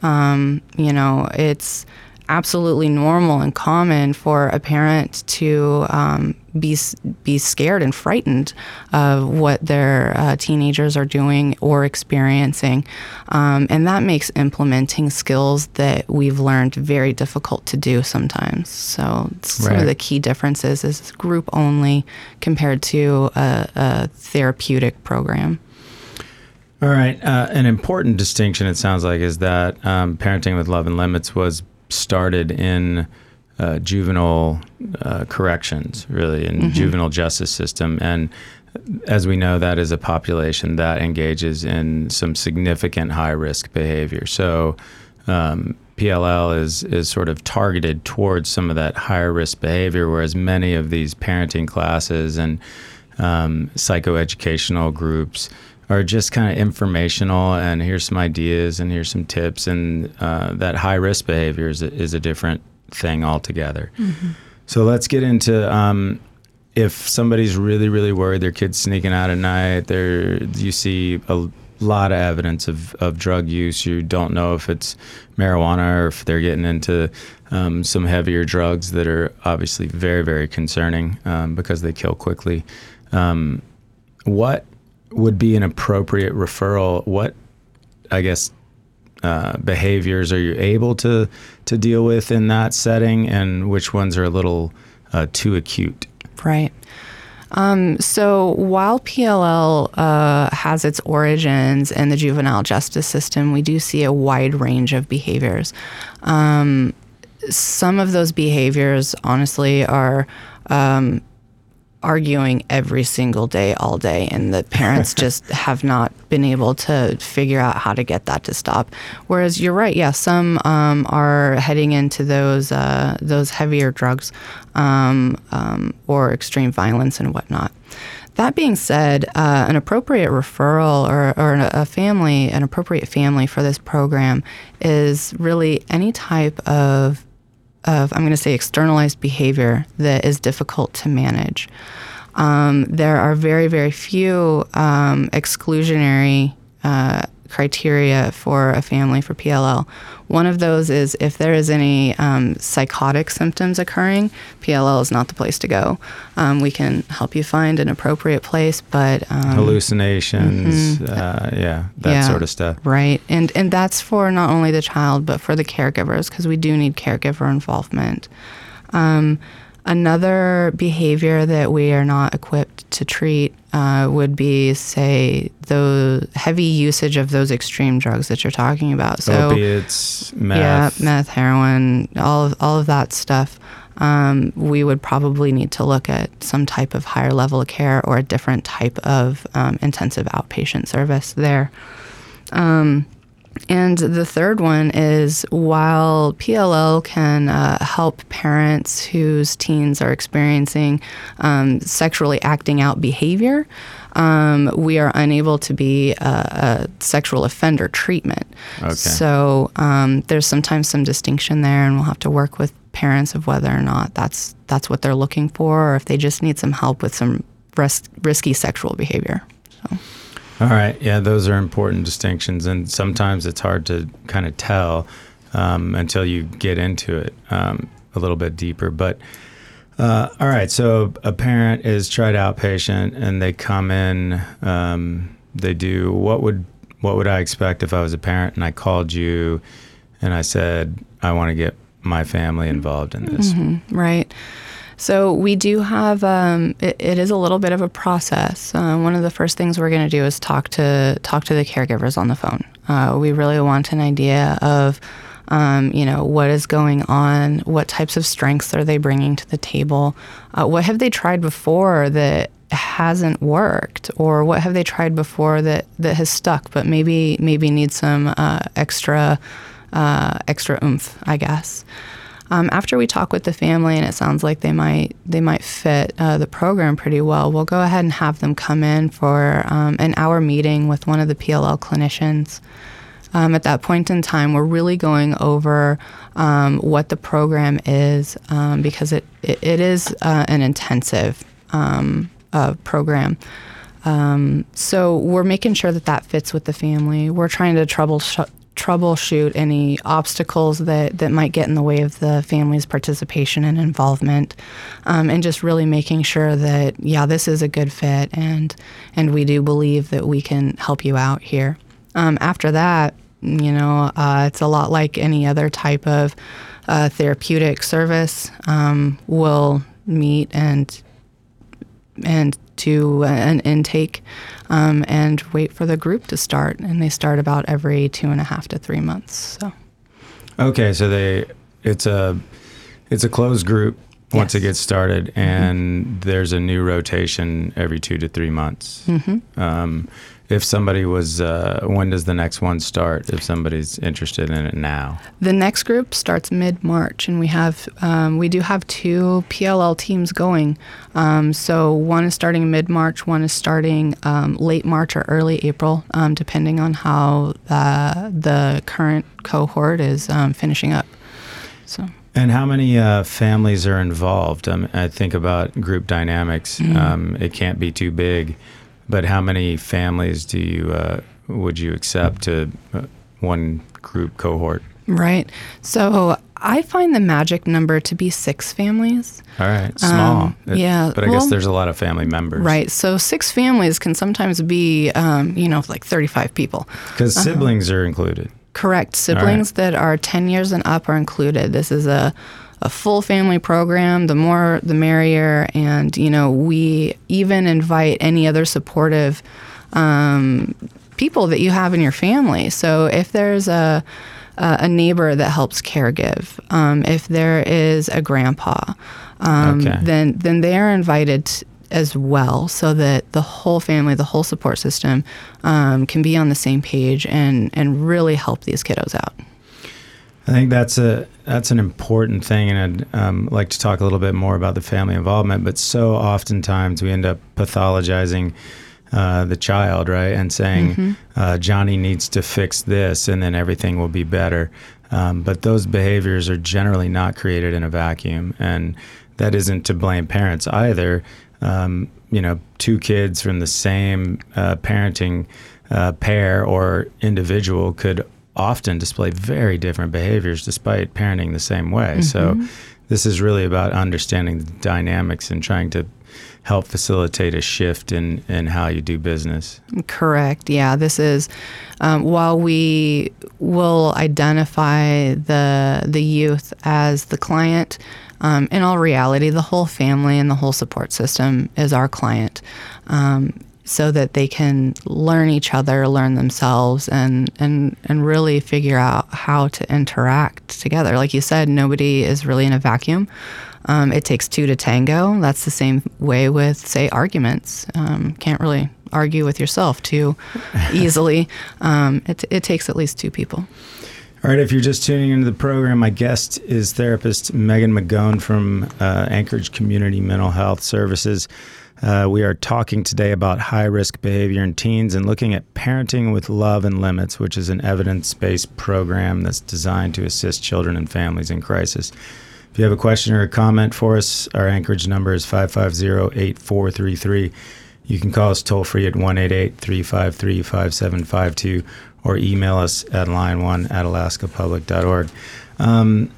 Speaker 2: Um, you know, it's absolutely normal and common for a parent to um, be be scared and frightened of what their uh, teenagers are doing or experiencing. Um, and that makes implementing skills that we've learned very difficult to do sometimes. So some
Speaker 1: Right.
Speaker 2: of the key differences is group only compared to a, a therapeutic program.
Speaker 1: All right. Uh, an important distinction, it sounds like, is that um, Parenting with Love and Limits was started in uh, juvenile uh, corrections, really, in mm-hmm. juvenile justice system. And as we know, that is a population that engages in some significant high-risk behavior. So um, P L L is is sort of targeted towards some of that higher-risk behavior, whereas many of these parenting classes and um, psychoeducational groups are just kind of informational, and here's some ideas and here's some tips, and uh, that high-risk behavior is a, is a different thing altogether. Mm-hmm. So let's get into um, if somebody's really, really worried their kid's sneaking out at night, there you see a lot of evidence of, of drug use. You don't know if it's marijuana or if they're getting into um, some heavier drugs that are obviously very, very concerning um, because they kill quickly. Um, what would be an appropriate referral? What, I guess, uh, behaviors are you able to to deal with in that setting, and which ones are a little uh, too acute?
Speaker 2: Right. Um, so while P L L uh, has its origins in the juvenile justice system, we do see a wide range of behaviors. Um, some of those behaviors, honestly, are um, arguing every single day, all day, and the parents just have not been able to figure out how to get that to stop. Whereas you're right, yeah, some um, are heading into those uh, those heavier drugs um, um, or extreme violence and whatnot. That being said, uh, an appropriate referral or, or a family, an appropriate family for this program is really any type of of, I'm going to say, externalized behavior that is difficult to manage. Um, there are very, very few um, exclusionary uh, criteria for a family for P L L. One of those is if there is any um, psychotic symptoms occurring, P L L is not the place to go. Um, we can help you find an appropriate place, but um,
Speaker 1: hallucinations, mm-hmm. uh, yeah, that
Speaker 2: yeah,
Speaker 1: sort of stuff.
Speaker 2: Right, and and that's for not only the child but for the caregivers, because we do need caregiver involvement. Um, Another behavior that we are not equipped to treat uh, would be, say, the heavy usage of those extreme drugs that you're talking about. So,
Speaker 1: opiates, meth.
Speaker 2: Yeah, meth, heroin, all of, all of that stuff. Um, we would probably need to look at some type of higher level of care or a different type of um, intensive outpatient service there. Um, And the third one is, while P L L can uh, help parents whose teens are experiencing um, sexually acting out behavior, um, we are unable to be a, a sexual offender treatment.
Speaker 1: Okay.
Speaker 2: So um, there's sometimes some distinction there, and we'll have to work with parents of whether or not that's that's what they're looking for, or if they just need some help with some ris- risky sexual behavior. So.
Speaker 1: All right. Yeah, those are important distinctions. And sometimes it's hard to kind of tell um, until you get into it um, a little bit deeper. But uh, all right. So a parent is tried outpatient and they come in, um, they do, what would, what would I expect if I was a parent and I called you and I said, I want to get my family involved in this?
Speaker 2: Mm-hmm. Right. So we do have, um, it, it is a little bit of a process. Uh, one of the first things we're going to do is talk to talk to the caregivers on the phone. Uh, we really want an idea of, um, you know, what is going on, what types of strengths are they bringing to the table, uh, what have they tried before that hasn't worked, or what have they tried before that, that has stuck, but maybe maybe needs some uh, extra uh, extra oomph, I guess. Um, after we talk with the family and it sounds like they might they might fit uh, the program pretty well, we'll go ahead and have them come in for um, an hour meeting with one of the P L L clinicians. Um, at that point in time, we're really going over um, what the program is, um, because it, it, it is uh, an intensive um, uh, program. Um, so we're making sure that that fits with the family. We're trying to troubleshoot troubleshoot any obstacles that, that might get in the way of the family's participation and involvement, um, and just really making sure that, yeah, this is a good fit, and and we do believe that we can help you out here. Um, after that, you know, uh, it's a lot like any other type of uh, therapeutic service. Um, we'll meet and and do an intake um, and wait for the group to start. And they start about every two and a half to three months. So,
Speaker 1: okay, so they it's a it's a closed group once
Speaker 2: yes.
Speaker 1: it gets started, and mm-hmm. there's a new rotation every two to three months.
Speaker 2: Mm-hmm.
Speaker 1: Um, if somebody was, uh, when does the next one start? If somebody's interested in it now,
Speaker 2: the next group starts mid-March, and we have um, we do have two P L L teams going. Um, so one is starting mid-March, one is starting um, late March or early April, um, depending on how uh, the current cohort is um, finishing up. So.
Speaker 1: And how many uh, families are involved? Um, I think about group dynamics.
Speaker 2: Mm-hmm.
Speaker 1: Um, it can't be too big. But how many families do you uh, would you accept to uh, one group cohort?
Speaker 2: Right. So I find the magic number to be six families.
Speaker 1: All right. Small.
Speaker 2: Um,
Speaker 1: it,
Speaker 2: yeah.
Speaker 1: But I
Speaker 2: well,
Speaker 1: guess there's a lot of family members.
Speaker 2: Right. So six families can sometimes be, um, you know, like thirty-five people.
Speaker 1: Because uh-huh. siblings are included.
Speaker 2: Correct. Siblings right. that are ten years and up are included. This is a a full family program. The more, the merrier. And, you know, we even invite any other supportive um, people that you have in your family. So if there's a a neighbor that helps caregive, um, if there is a grandpa, um,
Speaker 1: okay.
Speaker 2: then then they are invited as well, so that the whole family, the whole support system, um, can be on the same page and and really help these kiddos out.
Speaker 1: I think that's a that's an important thing, and I'd um, like to talk a little bit more about the family involvement. But so oftentimes we end up pathologizing uh, the child, right, and saying
Speaker 2: Mm-hmm.
Speaker 1: uh, Johnny needs to fix this, and then everything will be better. Um, but those behaviors are generally not created in a vacuum, and that isn't to blame parents either. Um, you know, two kids from the same uh, parenting uh, pair or individual could often display very different behaviors despite parenting the same way. Mm-hmm. So this is really about understanding the dynamics and trying to help facilitate a shift in, in how you do business.
Speaker 2: Correct. Yeah, this is, um, while we will identify the the youth as the client, um, in all reality, the whole family and the whole support system is our client, um, so that they can learn each other, learn themselves, and, and, and really figure out how to interact together. Like you said, nobody is really in a vacuum. Um, it takes two to tango. That's the same way with, say, arguments. Um, can't really argue with yourself too easily. Um, it, it takes at least two people.
Speaker 1: All right, if you're just tuning into the program, my guest is therapist Megan McGone from uh, Anchorage Community Mental Health Services. Uh, we are talking today about high-risk behavior in teens and looking at Parenting with Love and Limits, which is an evidence-based program that's designed to assist children and families in crisis. If you have a question or a comment for us, our Anchorage number is five five zero, eight four three three. You can call us toll-free at one eight eight, three five three, five seven five two or email us at line one at alaska public dot org. Um,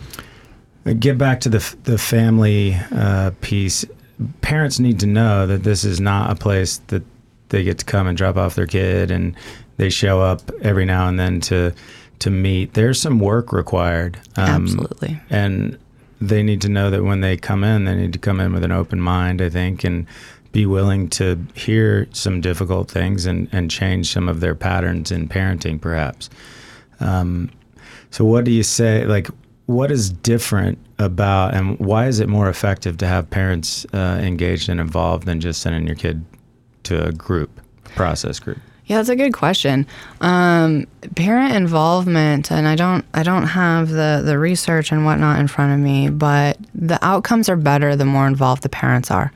Speaker 1: get back to the, the family uh, piece. Parents need to know that this is not a place that they get to come and drop off their kid and they show up every now and then to to meet. There's some work required.
Speaker 2: Um, Absolutely.
Speaker 1: And they need to know that when they come in, they need to come in with an open mind, I think, and be willing to hear some difficult things and, and change some of their patterns in parenting, perhaps. Um, so what do you say, like, what is different about, and why is it more effective to have parents uh, engaged and involved than just sending your kid to a group, a process group?
Speaker 2: Yeah, that's a good question. Um, parent involvement, and I don't, I don't have the, the research and whatnot in front of me, but the outcomes are better the more involved the parents are.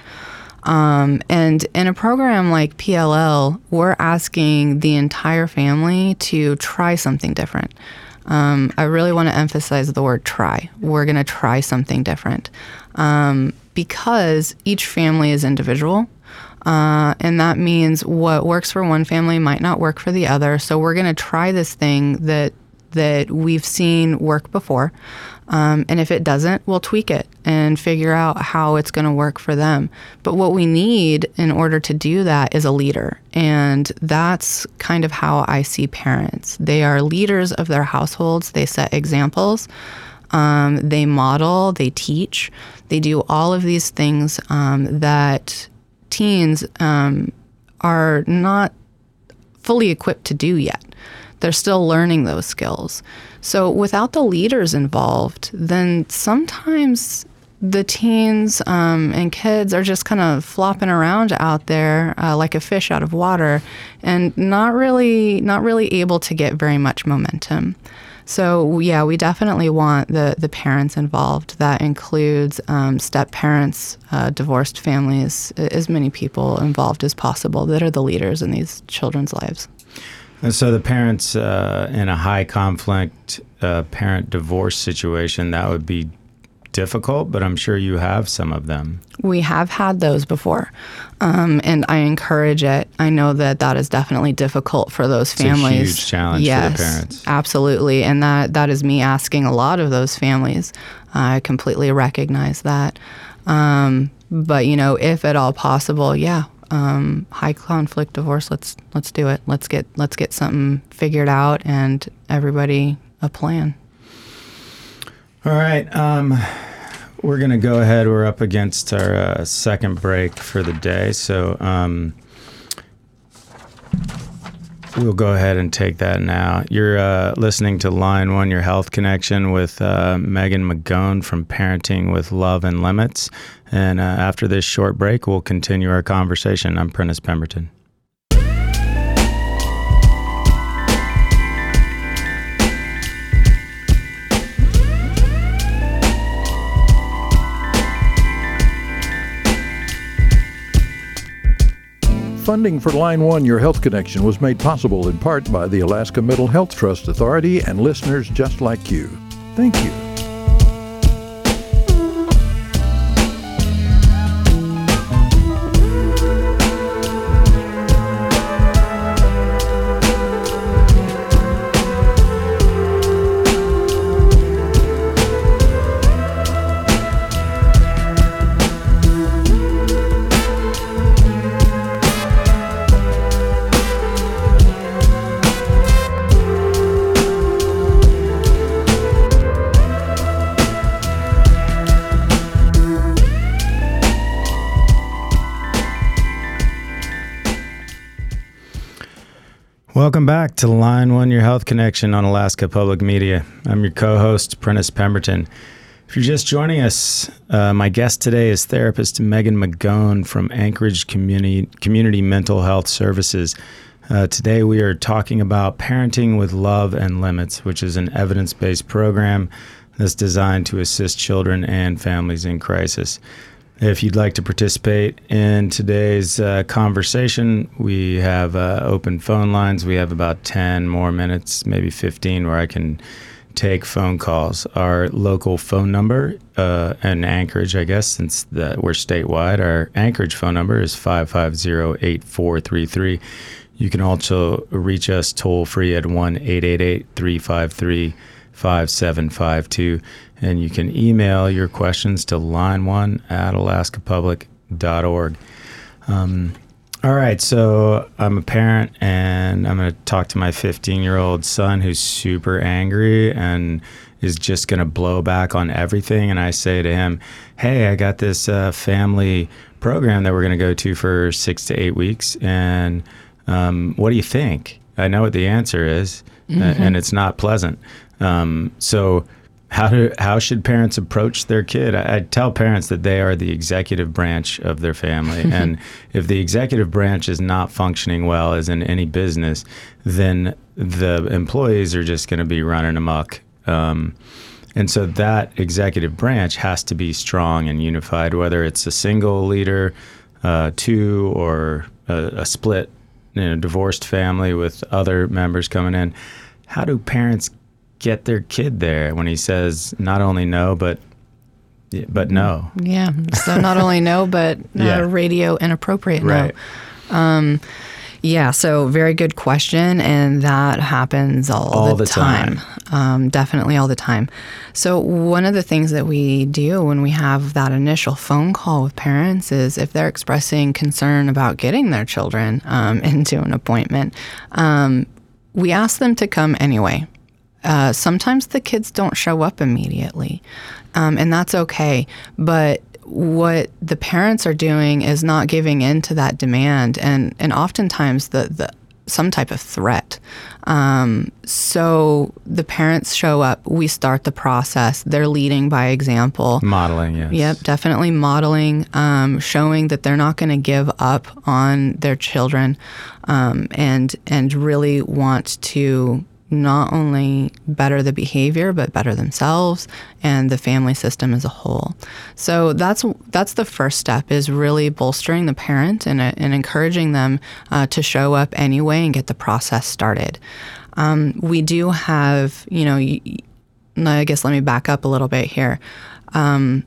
Speaker 2: Um, and in a program like P L L, we're asking the entire family to try something different. Um, I really want to emphasize the word try. We're going to try something different um, because each family is individual. Uh, and that means what works for one family might not work for the other. So we're going to try this thing that that we've seen work before. Um, and if it doesn't, we'll tweak it and figure out how it's going to work for them. But what we need in order to do that is a leader. And that's kind of how I see parents. They are leaders of their households. They set examples. Um, they model. They teach. They do all of these things um, that teens um, are not fully equipped to do yet. They're still learning those skills. So without the leaders involved, then sometimes the teens um, and kids are just kind of flopping around out there uh, like a fish out of water and not really not really able to get very much momentum. So yeah, we definitely want the, the parents involved. That includes um, step parents, uh, divorced families, as many people involved as possible that are the leaders in these children's lives.
Speaker 1: And so the parents uh, in a high conflict uh, parent divorce situation, that would be difficult, but I'm sure you have some of them.
Speaker 2: We have had those before, um, and I encourage it. I know that that is definitely difficult for those families.
Speaker 1: It's a huge challenge
Speaker 2: yes,
Speaker 1: for the parents.
Speaker 2: Absolutely, and that, that is me asking a lot of those families. I completely recognize that. Um, but, you know, if at all possible, yeah, um, high conflict divorce, let's let's do it. Let's get let's get something figured out and everybody a plan.
Speaker 1: All right. Um, we're going to go ahead. We're up against our uh, second break for the day. So um, we'll go ahead and take that now. You're uh, listening to Line One, Your Health Connection with uh, Megan McGone from Parenting with Love and Limits. And uh, after this short break, we'll continue our conversation. I'm Prentice Pemberton.
Speaker 4: Funding for Line One, Your Health Connection was made possible in part by the Alaska Mental Health Trust Authority and listeners just like you. Thank you.
Speaker 1: Welcome back to Line One, Your Health Connection on Alaska Public Media. I'm your co-host, Prentice Pemberton. If you're just joining us, uh, my guest today is therapist Megan Magone from Anchorage Community, Community Mental Health Services. Uh, today we are talking about Parenting with Love and Limits, which is an evidence-based program that's designed to assist children and families in crisis. If you'd like to participate in today's uh, conversation, we have uh, open phone lines. We have about ten more minutes, maybe fifteen, where I can take phone calls. Our local phone number uh, in Anchorage, I guess, since the, we're statewide, our Anchorage phone number is five five zero, eight four three three. You can also reach us toll-free at one eight eight eight, three five three, five seven five two. And you can email your questions to line one at alaska public dot org. Um, all right, so I'm a parent, and I'm going to talk to my fifteen-year-old son who's super angry and is just going to blow back on everything. And I say to him, hey, I got this uh, family program that we're going to go to for six to eight weeks, and um, what do you think? I know what the answer is, mm-hmm. uh, and it's not pleasant. Um, so... How do how should parents approach their kid? I, I tell parents that they are the executive branch of their family, and if the executive branch is not functioning well, as in any business, then the employees are just going to be running amok. Um, and so that executive branch has to be strong and unified, whether it's a single leader, uh, two, or a, a split, you know, divorced family with other members coming in. How do parents get their kid there when he says not only no, but but no?
Speaker 2: Yeah. So not only no, but uh, yeah. radio inappropriate no.
Speaker 1: Right. Um,
Speaker 2: yeah. So very good question, and that happens all,
Speaker 1: all
Speaker 2: the,
Speaker 1: the time.
Speaker 2: time. Um, definitely all the time. So one of the things that we do when we have that initial phone call with parents is if they're expressing concern about getting their children um, into an appointment, um, we ask them to come anyway. Uh, sometimes the kids don't show up immediately, um, and that's okay. But what the parents are doing is not giving in to that demand, and, and oftentimes the, the some type of threat. Um, so the parents show up, we start the process. They're leading by example.
Speaker 1: Modeling, yes.
Speaker 2: Yep, definitely modeling, um, showing that they're not going to give up on their children, um, and and really want to not only better the behavior, but better themselves and the family system as a whole. So that's that's the first step, is really bolstering the parent and, uh, and encouraging them uh, to show up anyway and get the process started. Um, we do have, you know, I guess let me back up a little bit here. Um,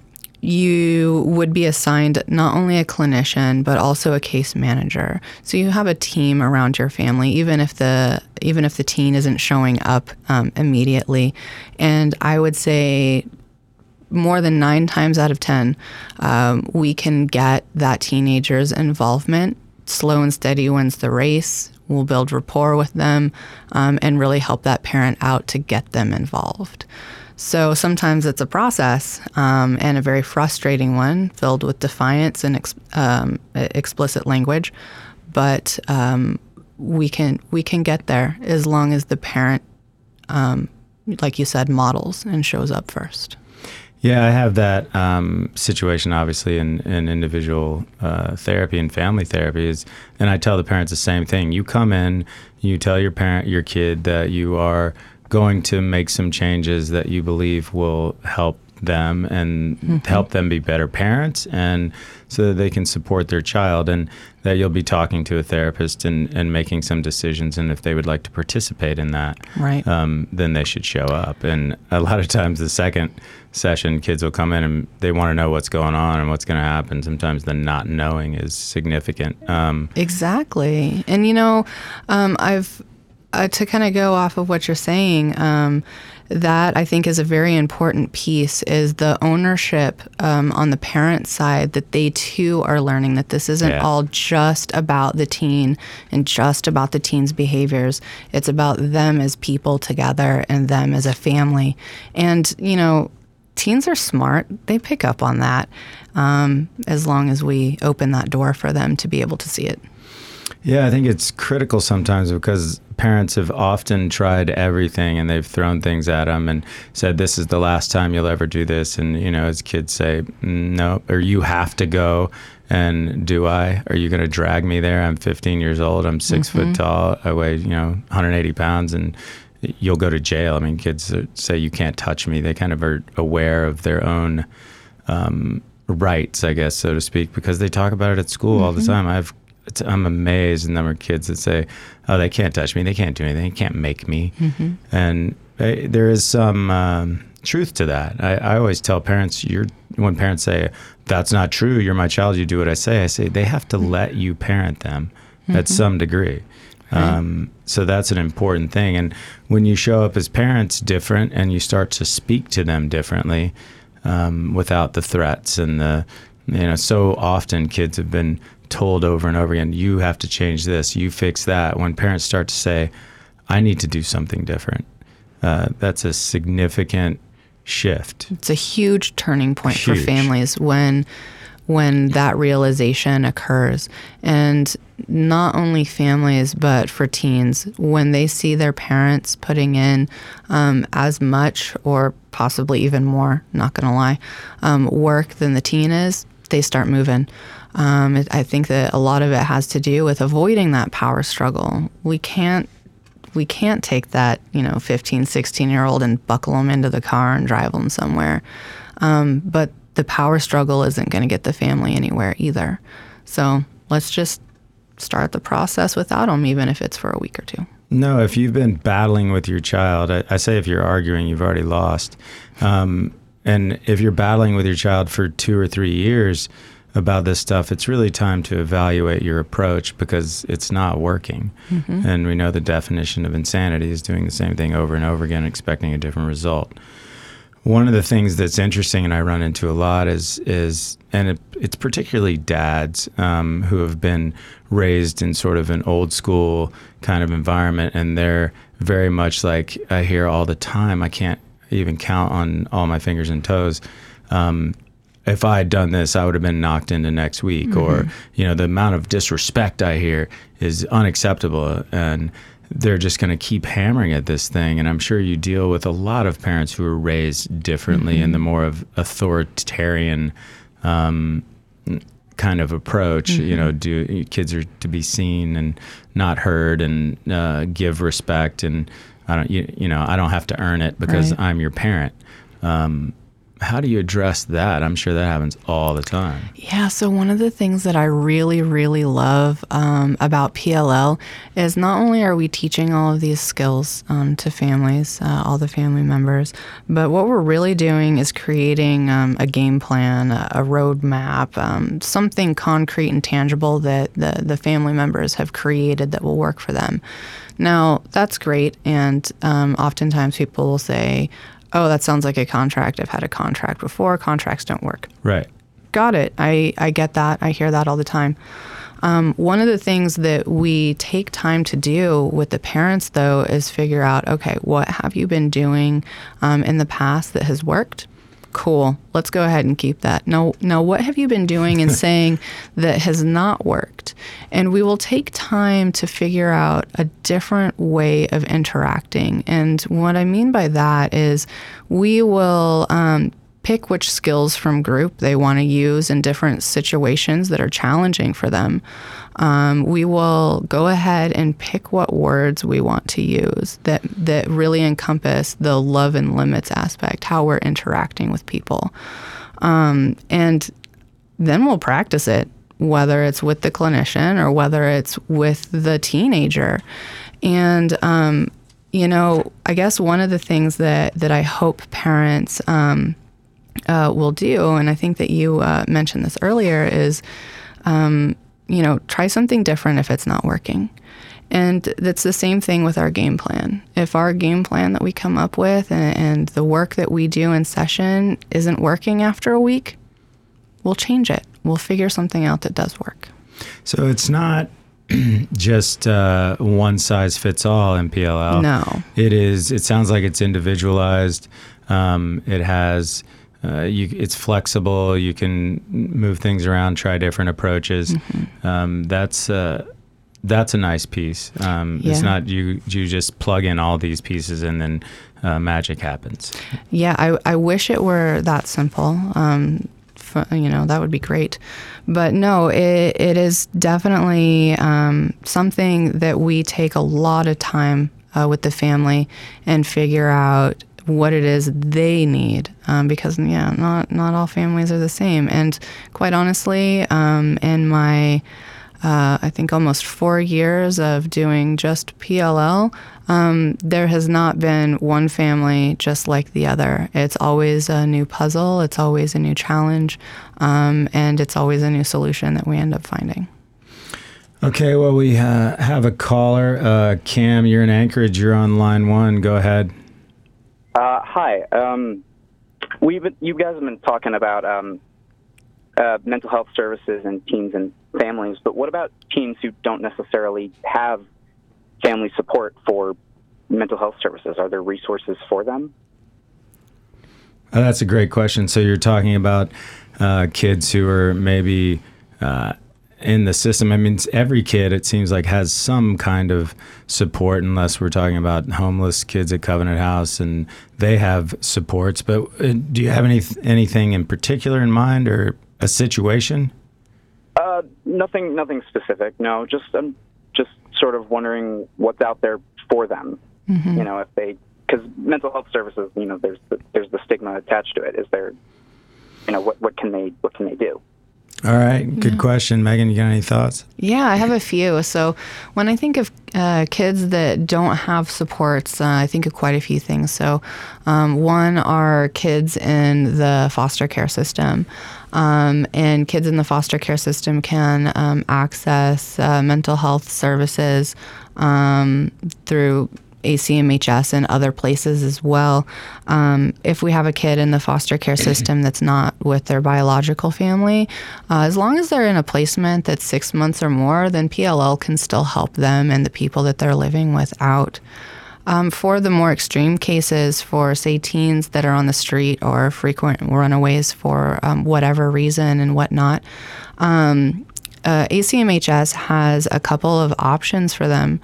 Speaker 2: you would be assigned not only a clinician, but also a case manager. So you have a team around your family, even if the even if the teen isn't showing up um, immediately. And I would say more than nine times out of ten, um, we can get that teenager's involvement. Slow and steady wins the race. We'll build rapport with them um, and really help that parent out to get them involved. So sometimes it's a process um, and a very frustrating one, filled with defiance and ex- um, explicit language, but um, we can we can get there as long as the parent, um, like you said, models and shows up first.
Speaker 1: Yeah, I have that um, situation, obviously, in, in individual uh, therapy and family therapy. Is, and I tell the parents the same thing. You come in, you tell your parent, your kid, that you are going to make some changes that you believe will help them and mm-hmm. help them be better parents, and so that they can support their child, and that you'll be talking to a therapist and, and making some decisions, and if they would like to participate in that,
Speaker 2: right.
Speaker 1: um, then they should show up. And a lot of times the second session, kids will come in and they want to know what's going on and what's going to happen. Sometimes the not knowing is significant. Um,
Speaker 2: exactly. And, you know, um, I've Uh, to kind of go off of what you're saying, um, that I think is a very important piece, is the ownership um, on the parent side, that they too are learning that this isn't
Speaker 1: yeah.
Speaker 2: all just about the teen and just about the teen's behaviors. It's about them as people together and them as a family. And, you know, teens are smart. They pick up on that um, as long as we open that door for them to be able to see it.
Speaker 1: Yeah, I think it's critical sometimes because parents have often tried everything and they've thrown things at them and said, this is the last time you'll ever do this. And, you know, as kids say, no, or you have to go. And do I? Are you going to drag me there? I'm fifteen years old. I'm six mm-hmm. foot tall. I weigh, you know, one hundred eighty pounds and you'll go to jail. I mean, kids say you can't touch me. They kind of are aware of their own um, rights, I guess, so to speak, because they talk about it at school mm-hmm. all the time. I've It's, I'm amazed at the number of kids that say, oh, they can't touch me. They can't do anything. They can't make me. Mm-hmm. And I, there is some um, truth to that. I, I always tell parents, you're, when parents say, that's not true, you're my child, you do what I say, I say they have to let you parent them mm-hmm. at some degree. Right. Um, so that's an important thing. And when you show up as parents different and you start to speak to them differently um, without the threats and the, you know, so often kids have been told over and over again, you have to change this, you fix that. When parents start to say, I need to do something different, uh, that's a significant shift.
Speaker 2: It's a huge turning point
Speaker 1: huge.
Speaker 2: for families when when that realization occurs. And not only families, but for teens, when they see their parents putting in um, as much or possibly even more, not going to lie, um, work than the teen is, they start moving. Um, it, I think that a lot of it has to do with avoiding that power struggle. We can't we can't take that, you know, fifteen, sixteen year old and buckle them into the car and drive them somewhere. Um, but the power struggle isn't going to get the family anywhere either. So let's just start the process without them, even if it's for a week or two.
Speaker 1: No, if you've been battling with your child, I, I say if you're arguing, you've already lost. Um, and if you're battling with your child for two or three years about this stuff, it's really time to evaluate your approach because it's not working. Mm-hmm. And we know the definition of insanity is doing the same thing over and over again, expecting a different result. One of the things that's interesting and I run into a lot is, is and it, it's particularly dads um, who have been raised in sort of an old school kind of environment, and they're very much like, I hear all the time, I can't even count on all my fingers and toes. Um, if I had done this, I would have been knocked into next week. Mm-hmm. Or, you know, the amount of disrespect I hear is unacceptable. And they're just going to keep hammering at this thing. And I'm sure you deal with a lot of parents who are raised differently mm-hmm. in the more of authoritarian um, kind of approach. Mm-hmm. You know, do kids are to be seen and not heard and uh, give respect. And I don't, you, you know, I don't have to earn it because right. I'm your parent. Um, How do you address that? I'm sure that happens all the time.
Speaker 2: Yeah, so one of the things that I really, really love um, about P L L is not only are we teaching all of these skills um, to families, uh, all the family members, but what we're really doing is creating um, a game plan, a, a roadmap, um, something concrete and tangible that the, the family members have created that will work for them. Now, that's great, and um, oftentimes people will say, oh, that sounds like a contract. I've had a contract before. Contracts don't work.
Speaker 1: Right.
Speaker 2: Got it. I, I get that. I hear that all the time. Um, one of the things that we take time to do with the parents, though, is figure out, okay, what have you been doing um, in the past that has worked? Cool. Let's go ahead and keep that. No, no, what have you been doing and saying that has not worked? And we will take time to figure out a different way of interacting. And what I mean by that is we will um, pick which skills from group they want to use in different situations that are challenging for them. Um, we will go ahead and pick what words we want to use that, that really encompass the love and limits aspect, how we're interacting with people. Um, and then we'll practice it, whether it's with the clinician or whether it's with the teenager. And, um, you know, I guess one of the things that, that I hope parents um, uh, will do, and I think that you uh, mentioned this earlier, is um, you know, try something different if it's not working. And that's the same thing with our game plan. If our game plan that we come up with and, and the work that we do in session isn't working after a week, we'll change it. We'll figure something out that does work.
Speaker 1: So it's not just uh, one size fits all in P L L.
Speaker 2: No.
Speaker 1: It is, it sounds like it's individualized. Um, it has... Uh, you, it's flexible. You can move things around, try different approaches. Mm-hmm. Um, that's uh, that's a nice piece. Um,
Speaker 2: Yeah.
Speaker 1: It's not you you just plug in all these pieces and then uh, magic happens.
Speaker 2: Yeah, I, I wish it were that simple. Um, f- you know, that would be great. But no, it, it is definitely um, something that we take a lot of time uh, with the family and figure out what it is they need, um, because yeah, not not all families are the same. And quite honestly, um, in my uh, I think almost four years of doing just P L L, um, there has not been one family just like the other. It's always a new puzzle. It's always a new challenge, um, and it's always a new solution that we end up finding.
Speaker 1: Okay, well, we uh, have a caller. Uh, Cam, you're in Anchorage. You're on line one. Go ahead.
Speaker 5: Uh, hi. Um, we've been, you guys have been talking about um, uh, mental health services and teens and families, but what about teens who don't necessarily have family support for mental health services? Are there resources for them?
Speaker 1: Oh, that's a great question. So you're talking about uh, kids who are maybe uh, in the system. I mean, every kid, it seems like, has some kind of support, unless we're talking about homeless kids at Covenant House, and they have supports. But uh, do you have any anything in particular in mind, or a situation?
Speaker 5: Uh, nothing, nothing specific. No, just I'm just sort of wondering what's out there for them. Mm-hmm. You know, if they, because mental health services, you know, there's the, there's the stigma attached to it. Is there, you know, what what can they what can they do?
Speaker 1: All right. Good
Speaker 2: yeah.
Speaker 1: question. Megan, you got any thoughts?
Speaker 2: Yeah, I have a few. So when I think of uh, kids that don't have supports, uh, I think of quite a few things. So um, one are kids in the foster care system. Um, and kids in the foster care system can um, access uh, mental health services um, through A C M H S and other places as well. Um, if we have a kid in the foster care system that's not with their biological family, uh, as long as they're in a placement that's six months or more, then P L L can still help them and the people that they're living with out. Um, for the more extreme cases, for, say, teens that are on the street or frequent runaways for um, whatever reason and whatnot, um, uh, A C M H S has a couple of options for them.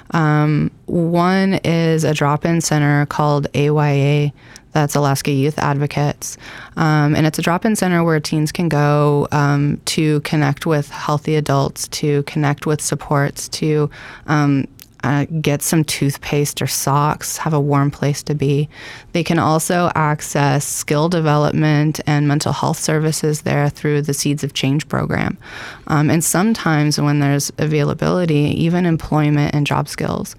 Speaker 2: Um, one is a drop-in center called A Y A, that's Alaska Youth Advocates. Um, and it's a drop-in center where teens can go um, to connect with healthy adults, to connect with supports, to um, uh, get some toothpaste or socks, have a warm place to be. They can also access skill development and mental health services there through the Seeds of Change program. Um, and sometimes when there's availability, even employment and job skills.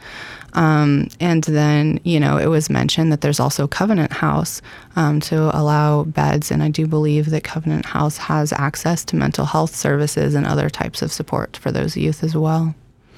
Speaker 2: Um, and then, you know, it was mentioned that there's also Covenant House um, to allow beds. And I do believe that Covenant House has access to mental health services and other types of support for those youth as well.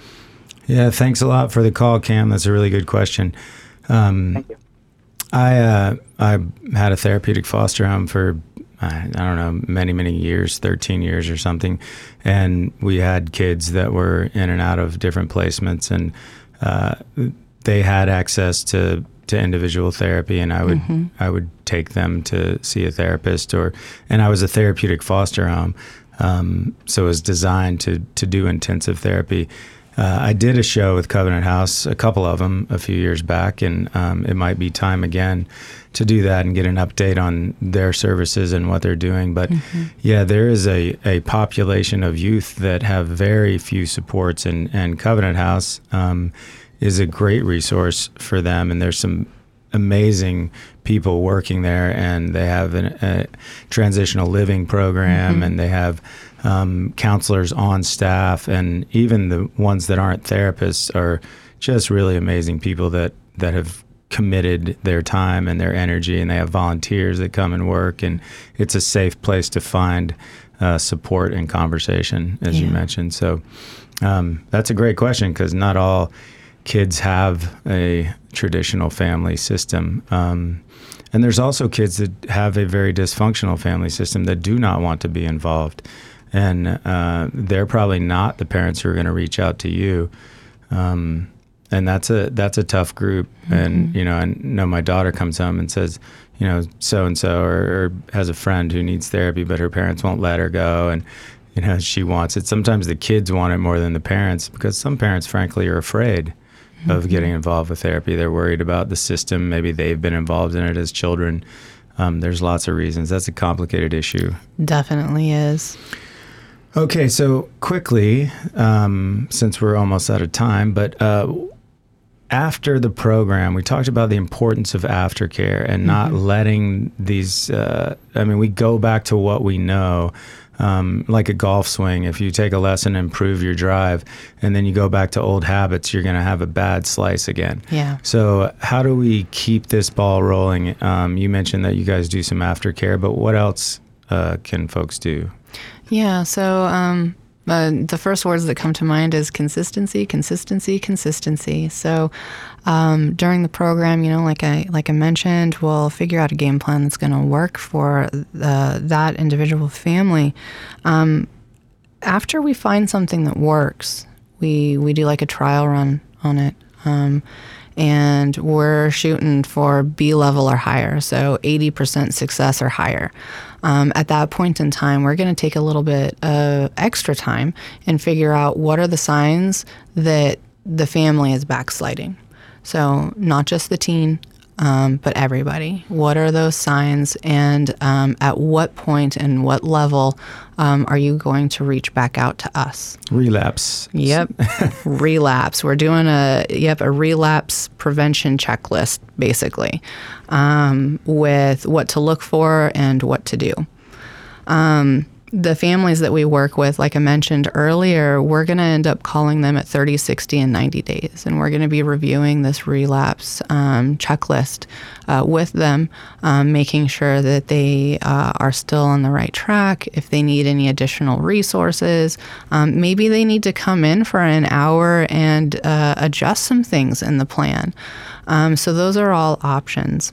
Speaker 1: Yeah, thanks a lot for the call, Cam. That's a really good question. Um,
Speaker 5: Thank you.
Speaker 1: I uh, I had a therapeutic foster home for, I don't know, many, many years, thirteen years or something. And we had kids that were in and out of different placements, and uh, they had access to, to individual therapy, and I would mm-hmm. I would take them to see a therapist, or and I was a therapeutic foster home, um, so it was designed to to do intensive therapy. Uh, I did a show with Covenant House, a couple of them, a few years back, and um, it might be time again to do that and get an update on their services and what they're doing. But mm-hmm. yeah, there is a, a population of youth that have very few supports, and, and Covenant House um, is a great resource for them. And there's some amazing people working there, and they have an, a transitional living program, mm-hmm. and they have um, counselors on staff, and even the ones that aren't therapists are just really amazing people that, that have committed their time and their energy, and they have volunteers that come and work, and it's a safe place to find uh, support and conversation, as yeah. you mentioned. So um, that's a great question, because not all kids have a traditional family system. Um, and there's also kids that have a very dysfunctional family system that do not want to be involved. And uh, they're probably not the parents who are going to reach out to you. Um, and that's a that's a tough group. Mm-hmm. And, you know, I know my daughter comes home and says, you know, so-and-so or, or has a friend who needs therapy, but her parents won't let her go. And, you know, she wants it. Sometimes the kids want it more than the parents, because some parents, frankly, are afraid mm-hmm. of getting involved with therapy. They're worried about the system. Maybe they've been involved in it as children. Um, there's lots of reasons. That's a complicated issue.
Speaker 2: Definitely is.
Speaker 1: Okay, so quickly, um, since we're almost out of time, but uh, after the program, we talked about the importance of aftercare and not mm-hmm. letting these, uh, I mean, we go back to what we know, um, like a golf swing. If you take a lesson, improve your drive, and then you go back to old habits, you're going to have a bad slice again.
Speaker 2: Yeah.
Speaker 1: So how do we keep this ball rolling? Um, you mentioned that you guys do some aftercare, but what else uh, can folks do?
Speaker 2: Yeah, so um, uh, the first words that come to mind is consistency, consistency, consistency. So um, during the program, you know, like I like I mentioned, we'll figure out a game plan that's going to work for the, that individual family. Um, after we find something that works, we we do like a trial run on it. Um, and we're shooting for B level or higher, so eighty percent success or higher. Um, at that point in time, we're going to take a little bit of extra time and figure out what are the signs that the family is backsliding. So not just the teen, um, but everybody. What are those signs, and um, at what point and what level um, are you going to reach back out to us?
Speaker 1: Relapse.
Speaker 2: Yep. Relapse. We're doing a yep a relapse prevention checklist, basically, um, with what to look for and what to do. Um, the families that we work with, like I mentioned earlier, we're going to end up calling them at thirty, sixty, and ninety days. And we're going to be reviewing this relapse um, checklist uh, with them, um, making sure that they uh, are still on the right track. If they need any additional resources, um, maybe they need to come in for an hour and uh, adjust some things in the plan. Um, so those are all options.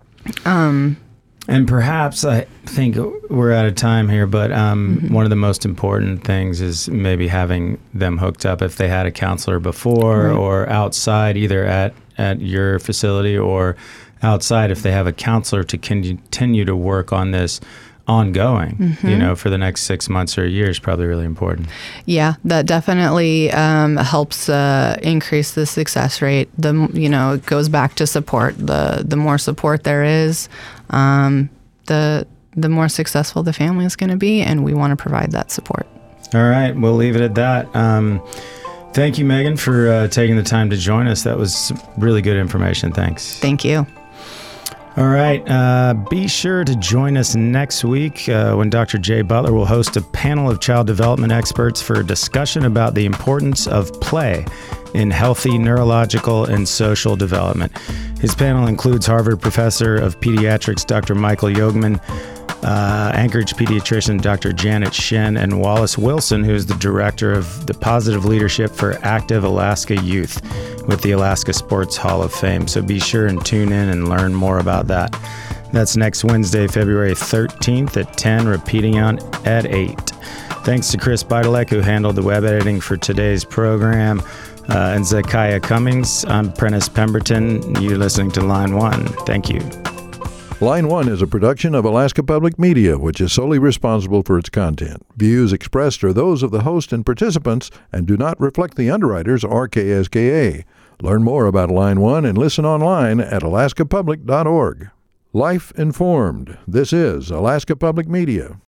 Speaker 2: Um,
Speaker 1: And perhaps, I think we're out of time here, but um, mm-hmm. one of the most important things is maybe having them hooked up if they had a counselor before right. or outside, either at, at your facility or outside if they have a counselor to continue to work on this ongoing, mm-hmm. you know, for the next six months or a year is probably really important.
Speaker 2: Yeah, that definitely um, helps uh, increase the success rate. The you know, it goes back to support. The the more support there is, um, the the more successful the family is going to be, and we want to provide that support.
Speaker 1: All right, we'll leave it at that. Um, thank you, Megan, for uh, taking the time to join us. That was really good information. Thanks.
Speaker 2: Thank you.
Speaker 1: All right. Uh, be sure to join us next week uh, when Doctor Jay Butler will host a panel of child development experts for a discussion about the importance of play in healthy neurological and social development. His panel includes Harvard Professor of Pediatrics Doctor Michael Yogman, uh, Anchorage pediatrician Doctor Janet Shen, and Wallace Wilson, who is the director of the Positive Leadership for Active Alaska Youth with the Alaska Sports Hall of Fame. So be sure and tune in and learn more about that. That's next Wednesday, February thirteenth at ten, repeating on at eight. Thanks to Chris Beidelek, who handled the web editing for today's program, uh, and Zekiah Cummings. I'm Prentice Pemberton. You're listening to Line One. Thank you.
Speaker 4: Line One is a production of Alaska Public Media, which is solely responsible for its content. Views expressed are those of the host and participants and do not reflect the underwriters or K S K A. Learn more about Line One and listen online at alaska public dot org. Life Informed. This is Alaska Public Media.